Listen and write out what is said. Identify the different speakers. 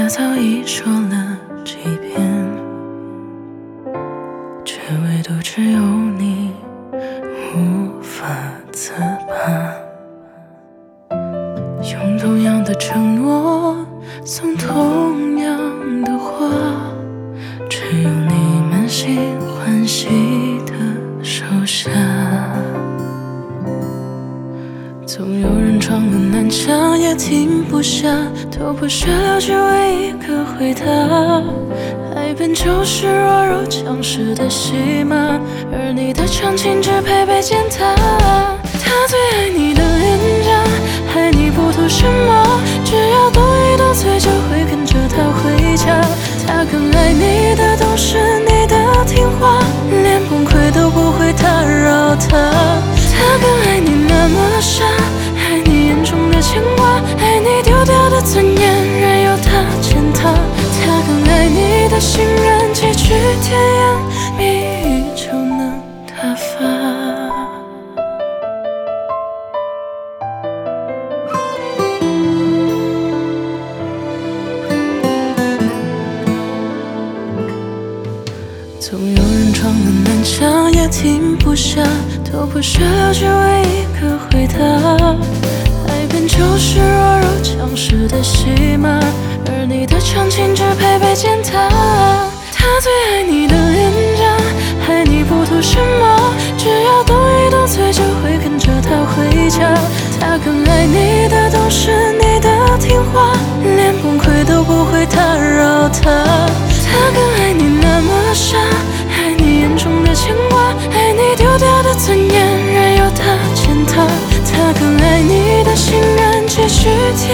Speaker 1: 他早已说了几遍，却唯独只有你无法自拔。用同样的承诺，送同样的话，只有你满心欢喜的收下。总有人撞了南墙也停不下，头破血流只为一个回答。爱本就是弱肉强食的戏码，而你的长情只配被践踏。他最爱你的脸颊，爱你不图什么，只要动一动嘴就会跟着他回家。他更爱你的都是你的听话，连崩溃都不会打扰他。他更爱你那么傻，爱你眼中的牵挂，爱你丢掉的尊严任由他践踏。他更爱你的信任，几句甜言蜜语就能打发。总有人撞了南墙也停不下，头破血流只为一个回答。爱本就是弱肉强食的戏码，而你的长情只配被践踏。他最爱你的脸颊，爱你不图什么，只要动一动嘴就会跟着他回家。他更爱你的都是你的听话，连崩溃都不会打扰他。他更爱你那么傻，爱你眼中的牵挂，爱你丢掉的尊严任由他践踏。他更爱你的信任，几句甜